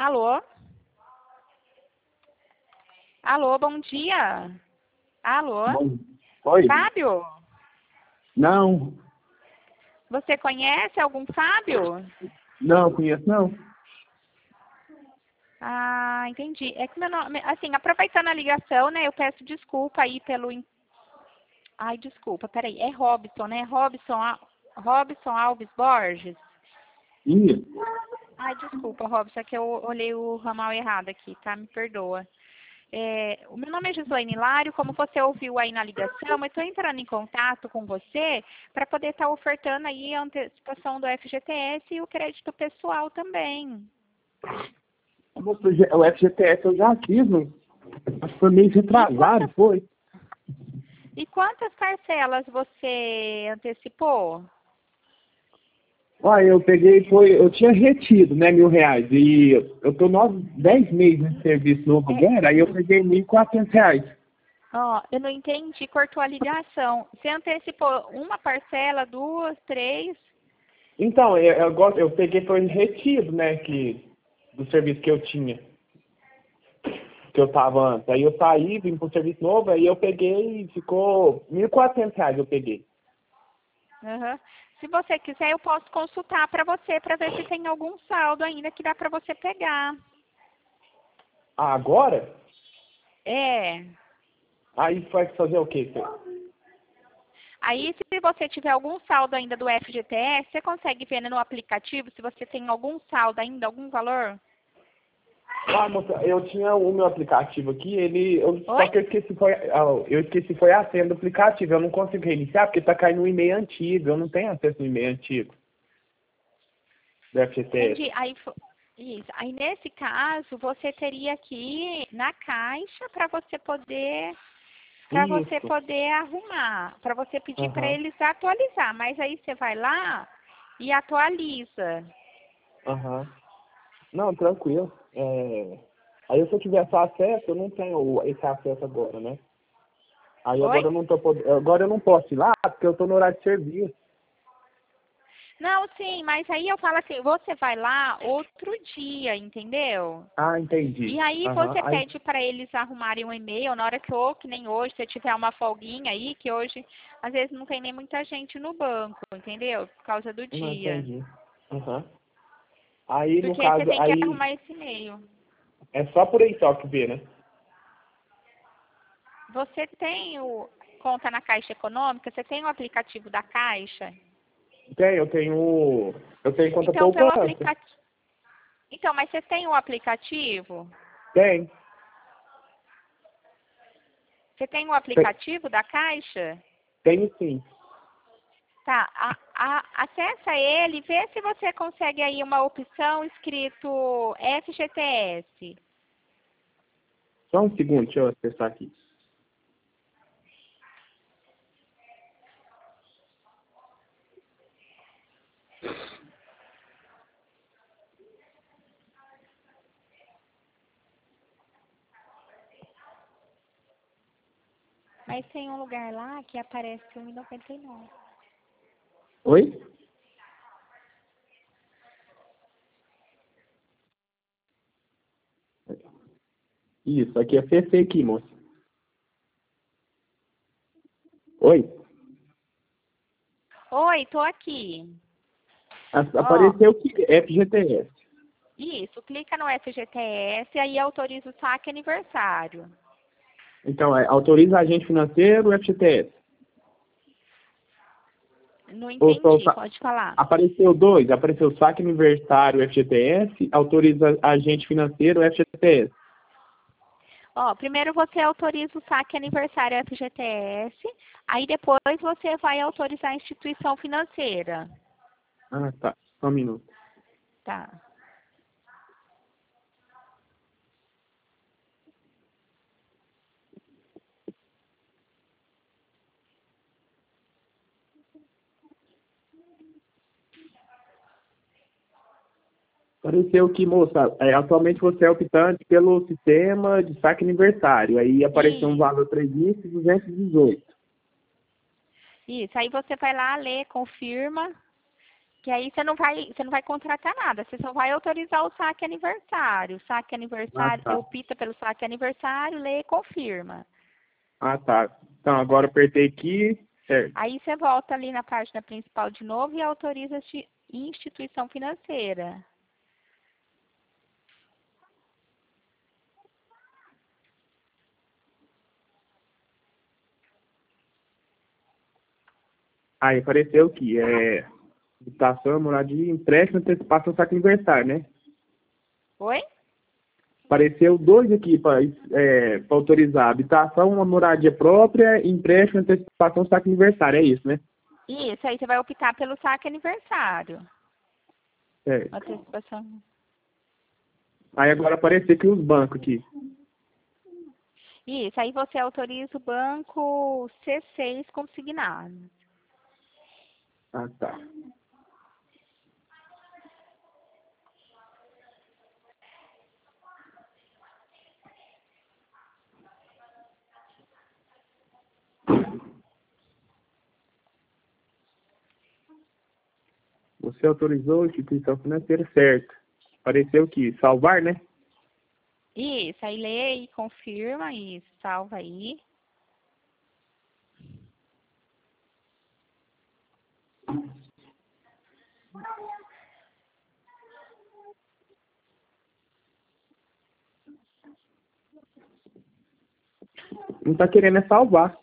Alô? Alô, bom dia. Alô? Bom, oi? Fábio? Não, Você conhece algum Fábio? não, conheço não. Ah, entendi. É que meu nome, assim, aproveitando a ligação, né, eu peço desculpa aí pelo... Ai, desculpa, peraí, é Robson, né? Robson Alves Borges? Isso. Ai, desculpa, Robson, é que eu olhei o ramal errado aqui, tá? Me perdoa. O meu nome é Gislaine Hilário, como você ouviu aí na ligação, eu estou entrando em contato com você para poder estar ofertando aí a antecipação do FGTS e o crédito pessoal também. O FGTS eu já fiz, né? Acho que foi meio E retrasado, foi. quantas parcelas você antecipou? Olha, eu tinha retido, né, R$ 1.000. E eu tô 10 meses de serviço novo agora, aí eu peguei R$ 1.400. Ó, eu não entendi, cortou a ligação. Você antecipou uma parcela, duas, três? Então, eu peguei foi retido, né, do serviço que eu tinha, que eu tava antes. Aí eu saí, vim pro serviço novo, aí eu peguei e ficou R$ 1.400 eu peguei. Uhum. Se você quiser, eu posso consultar para você, para ver se tem algum saldo ainda que dá para você pegar. Ah, agora? É. Aí vai fazer o quê, senhor? Aí, se você tiver algum saldo ainda do FGTS, você consegue ver no aplicativo se você tem algum saldo ainda, algum valor? Ah, moça, eu tinha o meu aplicativo aqui, Oi? só que eu esqueci foi a senha do aplicativo, eu não consigo reiniciar porque tá caindo um e-mail antigo, eu não tenho acesso no e-mail antigo do FGTS. Entendi. Isso. Aí, nesse caso, você teria que ir na caixa para você Isso. poder arrumar, para você pedir para Aham, eles atualizar. Mas aí você vai lá e atualiza. aham. Não, tranquilo. Aí se eu tiver só acesso, eu não tenho esse acesso agora, né? Aí Oi? agora eu não posso ir lá porque eu tô no horário de serviço. Não, sim, mas aí eu falo assim, você vai lá outro dia, entendeu? Ah, E entendi. aí Aham, você aí, pede para eles arrumarem um e-mail na hora que nem hoje, se tiver uma folguinha aí, que hoje às vezes não tem nem muita gente no banco, entendeu? Por causa do não dia. entendi. Aham. Aí, no Porque você caso, tem que arrumar esse e-mail. é só por aí só que vê, né? Você tem conta na Caixa Econômica? Você tem o aplicativo da Caixa? Eu tenho conta Então, pelo poupança. aplicativo. Então, mas você tem o aplicativo? Tem, Você tem o tem, aplicativo da Caixa? tenho sim. Tá, acessa ele e vê se você consegue aí uma opção escrito FGTS. Só um segundo, deixa eu acessar aqui. Mas tem um lugar lá que aparece 1,99. Oi? Isso, aqui é CC aqui, moça. Oi? Oi, tô aqui. Ó, Apareceu que FGTS. isso, clica no FGTS, aí autoriza o saque aniversário. Então, autoriza agente financeiro, FGTS. Não Ou só, entendi, pode falar. apareceu dois, apareceu saque aniversário, FGTS, autoriza agente financeiro, FGTS. Ó, primeiro você autoriza o saque aniversário FGTS, aí depois você vai autorizar a instituição financeira. Ah, tá. Só um minuto. Tá. Apareceu que, moça, atualmente você é optante pelo sistema de saque aniversário. Aí apareceu um Isso. valor 3.218. Isso, aí você vai lá, lê, confirma. Que aí você não vai contratar nada, você só vai autorizar o saque aniversário. O saque Ah, aniversário, você tá. opta pelo saque aniversário, lê e confirma. Ah, tá. Então, agora eu apertei aqui, certo. Aí você volta ali na página principal de novo e autoriza instituição financeira. Aí apareceu que habitação, moradia, empréstimo, antecipação, saque aniversário, né? Oi? Apareceu dois aqui para autorizar. Habitação, uma moradia própria, empréstimo, antecipação, saque aniversário. É isso, né? Isso, aí você vai optar pelo saque aniversário. Certo. Antecipação. Aí agora apareceu aqui os bancos aqui. Isso, aí você autoriza o banco C6 consignado. Ah, tá. Você autorizou a instituição financeira, certo. Apareceu aqui, salvar, né? Isso, aí lê e confirma, isso, salva aí. Não tá querendo salvar.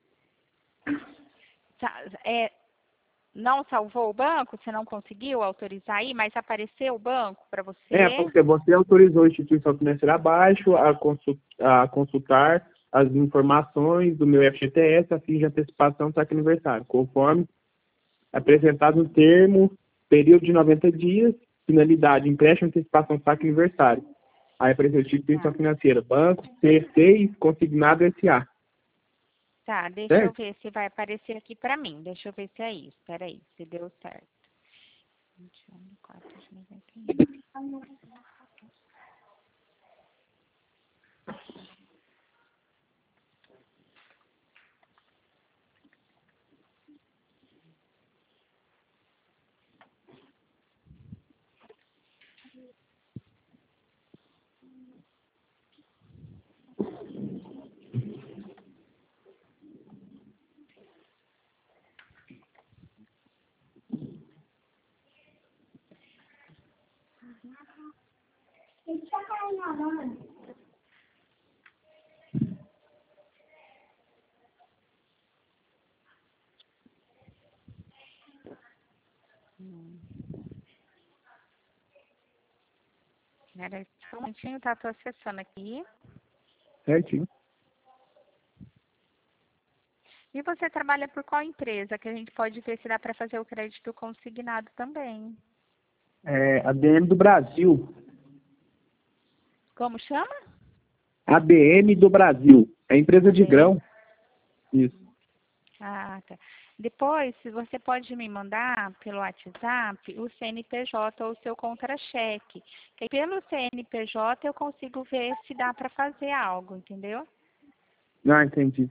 É, não salvou o banco? Você não conseguiu autorizar aí, mas apareceu o banco para você? Porque você autorizou a instituição financeira abaixo a consultar as informações do meu FGTS a fim de antecipação do saque aniversário, conforme apresentado no termo, período de 90 dias, finalidade, empréstimo, antecipação, saque aniversário. Aí apareceu instituição Tá, financeira, banco, C6, consignado SA. tá, deixa eu Certo? ver se vai aparecer aqui para mim. Deixa eu ver se é isso. Espera aí, se deu certo. 21 de 4 de 91. Espera só um minutinho, tá? Tô acessando aqui. Certinho. E você trabalha por qual empresa? Que a gente pode ver se dá para fazer o crédito consignado também. ABM do Brasil. Como chama? ABM do Brasil. É empresa de ABM. grão. Isso. Ah, tá. Depois, se você pode me mandar pelo WhatsApp o CNPJ ou o seu contra-cheque. Que aí pelo CNPJ eu consigo ver se dá para fazer algo, entendeu? Ah, entendi.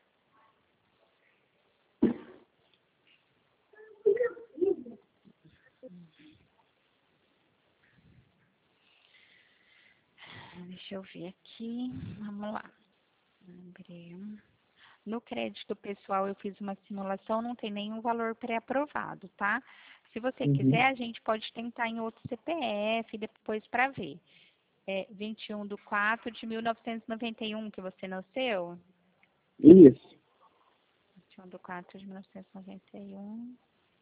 Deixa eu ver aqui. Vamos lá. Abriu. No crédito pessoal eu fiz uma simulação, não tem nenhum valor pré-aprovado, tá? Se você Uhum. quiser, a gente pode tentar em outro CPF depois para ver. É 21/4/1991 que você nasceu? Isso. 21/4/1991.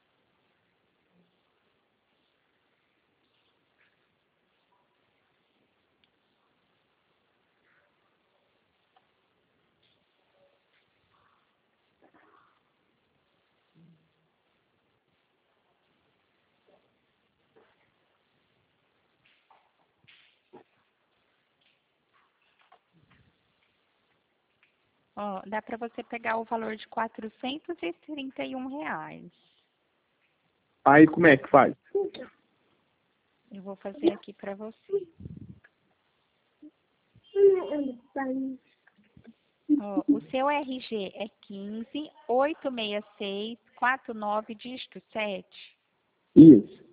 Ó, dá para você pegar o valor de R$ 431. Aí como é que faz? Eu vou fazer aqui para você. Ó, o seu RG é 15 866 49 dígito 7. Isso.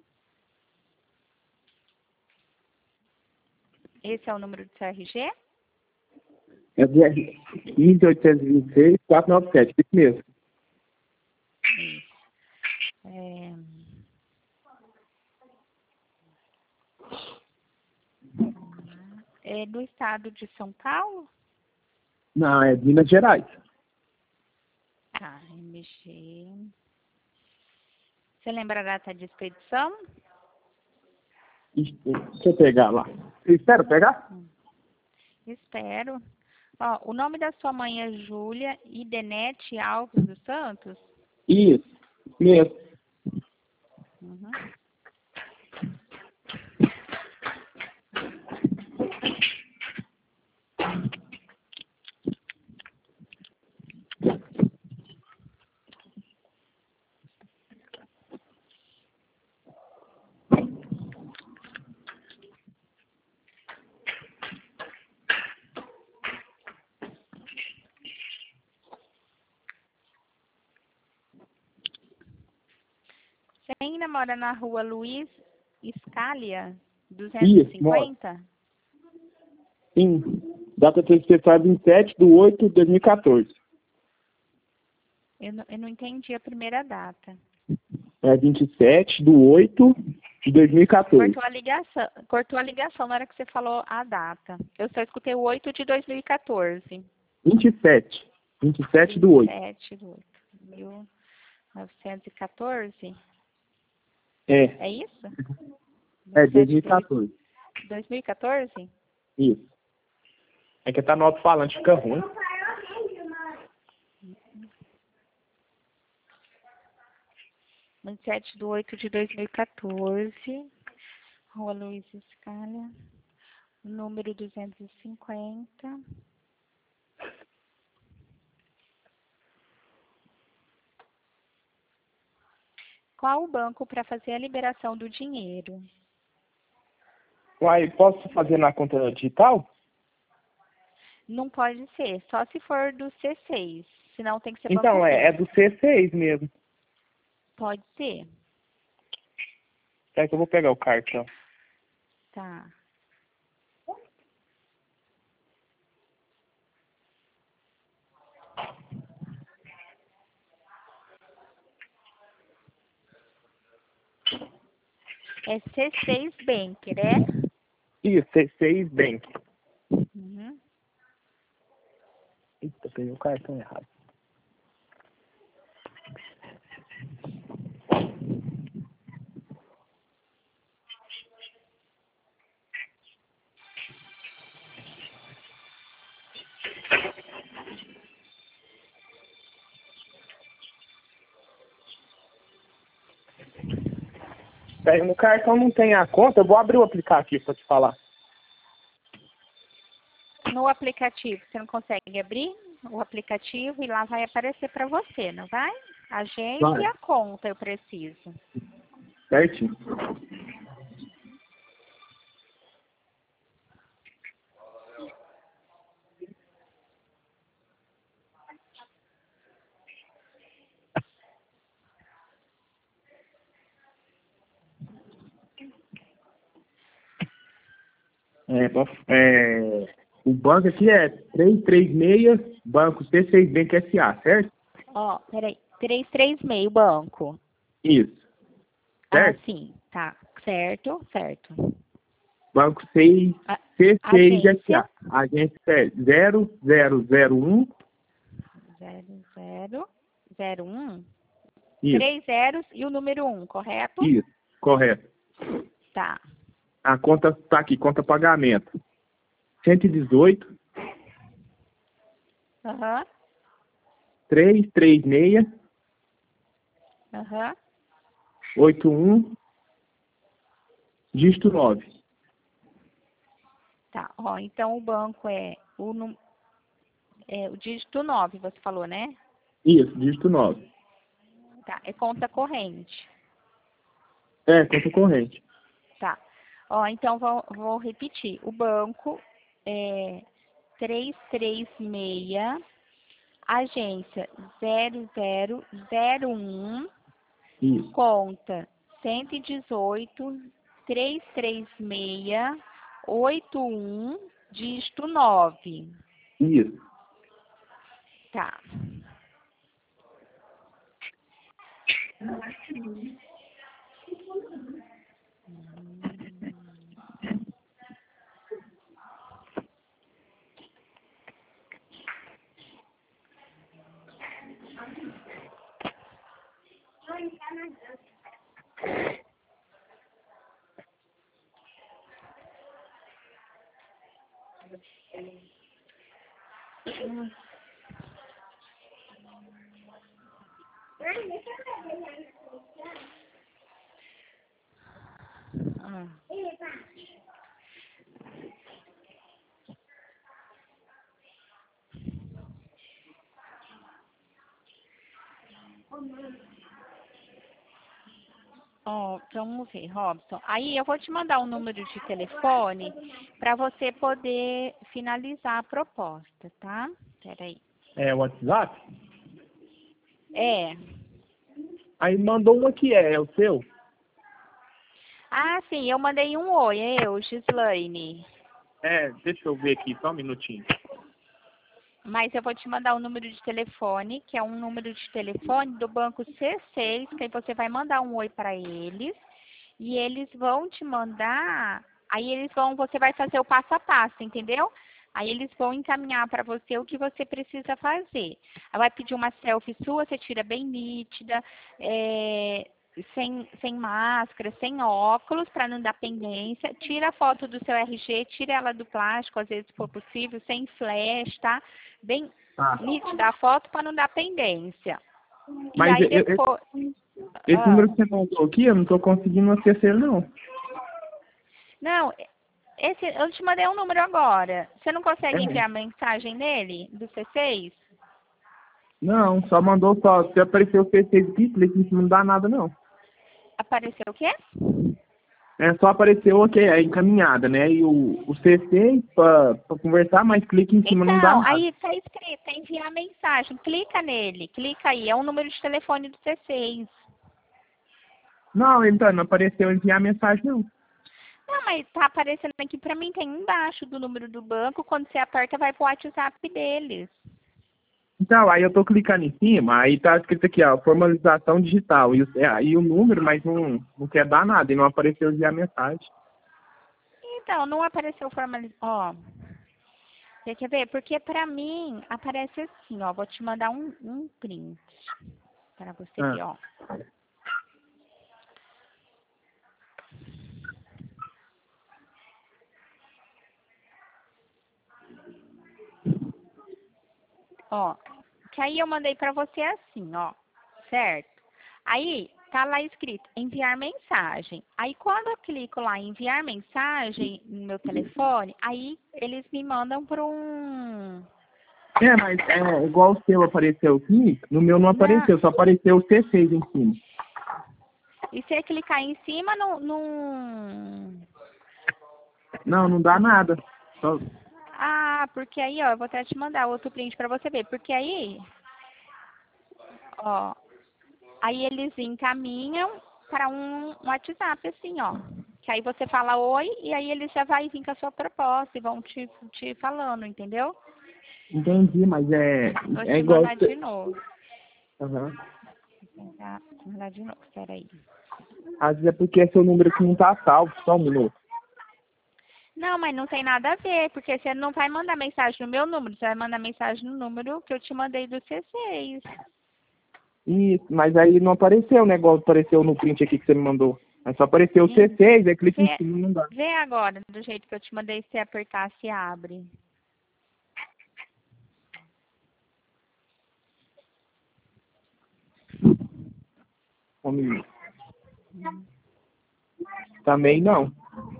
Esse é o número do seu RG? É do R 15.826.497, isso mesmo. Isso. É do estado de São Paulo? Não, é de Minas Gerais. Tá, MG. Você lembra a data de expedição? Deixa eu pegar lá. Espera pegar? Espero. Ó, o nome da sua mãe é Júlia Idenete Alves dos Santos? Isso mesmo. Uhum. Você ainda mora na rua Luiz Scalia, Isso, 250? Sim. Data de expedição é 27/8/2014. Eu não entendi a primeira data. É 27/8/2014. Cortou a ligação na hora que você falou a data. Eu só escutei o 8 de 2014. 27. 27/8. 27 de 8. 1914? É. É isso? É 27 de 2014. 2014? Isso. É que tá no alto-falante, fica ruim. 27 de 8 de 2014. Rua Luiz Scalia. Número 250. Qual o banco para fazer a liberação do dinheiro? Uai, posso fazer na conta digital? Não pode ser, só se for do C6. Senão tem que ser banco Então, é físico. do C6 mesmo. Pode ser? É que eu vou pegar o cartão. Tá. É C6 Bank, né? Isso, C6 Bank. Uhum. Eita, peguei o cartão errado. No cartão não tem a conta, eu vou abrir o aplicativo para te falar. No aplicativo, você não consegue abrir o aplicativo e lá vai aparecer para você, não vai? Agência Vai. e a conta eu preciso. Certinho. O banco aqui é 336, Banco C6 Bank SA, certo? Ó, peraí. 336, banco. Isso. Ah, Certo? sim. Tá. Certo, certo. Banco 6, C6 Agência. SA. Agência é 0001. 0001. Isso, 3 zeros e o número 1, correto? isso, correto. Tá. A conta tá aqui, conta pagamento. 118 Aham. 336 Aham. 81 dígito 9. Tá. Ó, então o banco é o dígito 9, você falou, né? Isso, dígito 9. Tá. É conta corrente. É, conta corrente. Tá. Ó, então vou repetir. O banco é 336, agência 0001, Isso, conta 118-336-81, dígito 9. Isso. Tá. Ó, vamos ver, Robson. Aí eu vou te mandar um número de telefone para você poder finalizar a proposta, tá? Peraí. É o WhatsApp? É. Aí mandou um aqui, é o seu? Ah, sim, eu mandei um oi, é eu, Gislaine. É, deixa eu ver aqui, só um minutinho. Mas eu vou te mandar um número de telefone, que é um número de telefone do banco C6, que aí você vai mandar um oi para eles. E eles vão te mandar, você vai fazer o passo a passo, entendeu? Aí eles vão encaminhar para você o que você precisa fazer. Aí vai pedir uma selfie sua, você tira bem nítida, sem máscara, sem óculos, para não dar pendência. Tira a foto do seu RG, tira ela do plástico, às vezes se for possível, sem flash, tá? Bem nítida a foto para não dar pendência. Mas e aí depois... esse número que você mandou aqui, eu não tô conseguindo acessar, não. Não, eu te mandei um número agora. Você não consegue enviar mensagem nele, do C6? Não, só mandou só. Se apareceu o C6 aqui, clique em cima, não dá nada, não. Apareceu o quê? É, só apareceu, ok, a encaminhada, né? E o C6 pra conversar, mas clique em cima, não dá Então, nada. aí tá escrito, enviar mensagem. Clica nele, clica aí. É o número de telefone do C6. Não, então, não apareceu enviar mensagem, não. Não, mas tá aparecendo aqui pra mim, tem embaixo do número do banco. Quando você aperta, vai pro WhatsApp deles. Então, aí eu tô clicando em cima, aí tá escrito aqui, ó, formalização digital. E o número, mas não quer dar nada, e não apareceu enviar mensagem. Então, não apareceu formalizado. Ó, você quer ver? Porque pra mim, aparece assim, ó. Vou te mandar um print para você ver, ó. Ó, que aí eu mandei pra você assim, ó, certo? Aí tá lá escrito enviar mensagem. Aí quando eu clico lá em enviar mensagem no meu telefone, aí eles me mandam para um... É, mas é igual o seu apareceu aqui, no meu não apareceu, só apareceu o C6 em cima. E se eu clicar em cima, Não dá nada. Só... Ah, porque aí, ó, eu vou até te mandar outro print pra você ver. Porque aí, ó, aí eles encaminham para um WhatsApp, assim, ó. Que aí você fala oi e aí eles já vai vir com a sua proposta e vão te falando, entendeu? Entendi, mas Vou é te igual... mandar de novo. Uhum. Vou tentar mandar de novo, peraí. Às vezes é porque é seu número que não tá salvo, só um minuto. Não, mas não tem nada a ver, porque você não vai mandar mensagem no meu número, você vai mandar mensagem no número que eu te mandei do C6. Isso, mas aí não apareceu o negócio, apareceu no print aqui que você me mandou. Aí só apareceu o C6, aí clica em cima e não dá. Vê agora, do jeito que eu te mandei, se apertar, se abre. Um minuto. Também não.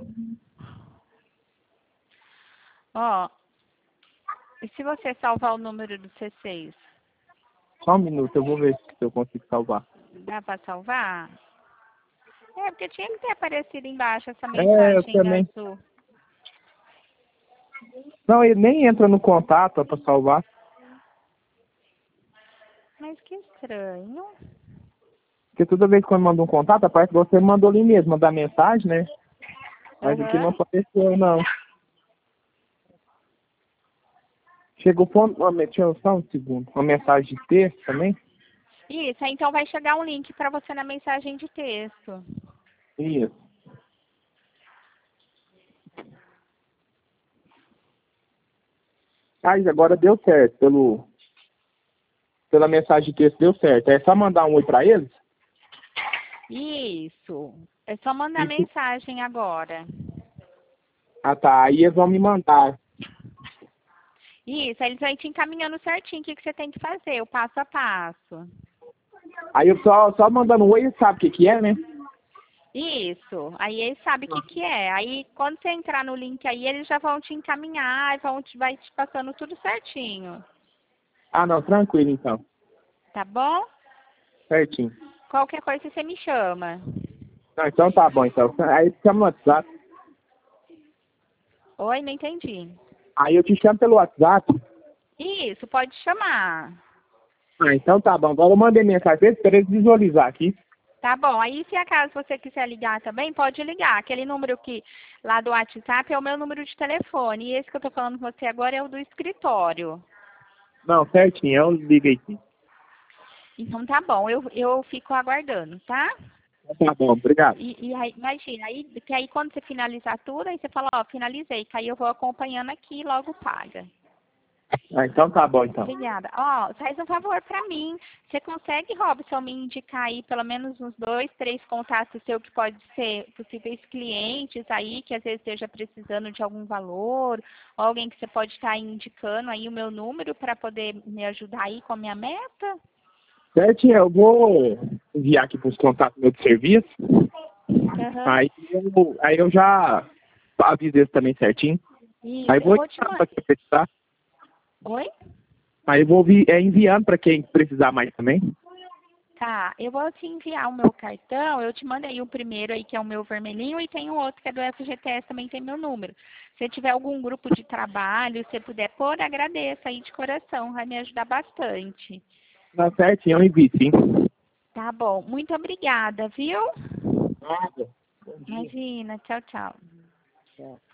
Ó, e se você salvar o número do C6, Só um minuto, eu vou ver se eu consigo salvar. dá pra salvar? É, porque tinha que ter aparecido embaixo essa Eu mensagem também. azul. Não, ele nem entra no contato ó, pra salvar. Mas que estranho. Porque toda vez que eu mando um contato, aparece que você mandou ali mesmo, mandar mensagem, né? Mas aqui não apareceu, não. Chegou deixa eu só um segundo. Uma mensagem de texto também? Isso, aí então vai chegar um link para você na mensagem de texto. Isso. Aí agora deu certo. Pela mensagem de texto deu certo. É só mandar um oi pra eles? Isso. É só mandar mensagem agora. Ah, tá. Aí eles vão me mandar. Isso, aí eles vão te encaminhando certinho o que você tem que fazer, o passo a passo. Aí eu só mandando um oi, eles sabem o que é, né? Isso, aí eles sabem o que é. Aí quando você entrar no link aí, eles já vão te encaminhar, vai te passando tudo certinho. Ah, não. Tranquilo, então. Tá bom? Certinho. Qualquer coisa você me chama. Não, então tá bom, então. Aí chama no WhatsApp. Oi, não entendi. Aí eu te chamo pelo WhatsApp. Isso, pode chamar. Ah, então tá bom. Agora eu mandei mensagem para eles visualizar aqui. Tá bom, aí se acaso você quiser ligar também, pode ligar. Aquele número que lá do WhatsApp é o meu número de telefone. E esse que eu tô falando com você agora é o do escritório. Não, certinho. Eu liguei aqui. Então tá bom, eu fico aguardando, tá? Tá bom, obrigado. E aí, imagina, que aí quando você finalizar tudo, aí você fala, ó, finalizei, que aí eu vou acompanhando aqui e logo paga. Ah, então tá bom, então. Obrigada. Ó, faz um favor pra mim. Você consegue, Robson, me indicar aí pelo menos uns 2, 3 contatos seus que pode ser possíveis clientes aí, que às vezes esteja precisando de algum valor, ou alguém que você pode estar indicando aí o meu número para poder me ajudar aí com a minha meta? Certinho, eu vou enviar aqui pros contatos meus de serviço. Aham. Aí eu já aviso eles também certinho. Isso, Aí eu vou vou te enviar mandar. pra quem precisar. Oi? Aí eu vou enviando para quem precisar mais também. Tá, eu vou te enviar o meu cartão, eu te mandei o primeiro aí que é o meu vermelhinho e tem um outro que é do FGTS, também tem meu número. Se tiver algum grupo de trabalho, se puder pôr, agradeço aí de coração, vai me ajudar bastante. Tá certinho, eu envio sim. Tá bom, muito obrigada, viu? Nada. Bom dia. Imagina, tchau, tchau. Tchau.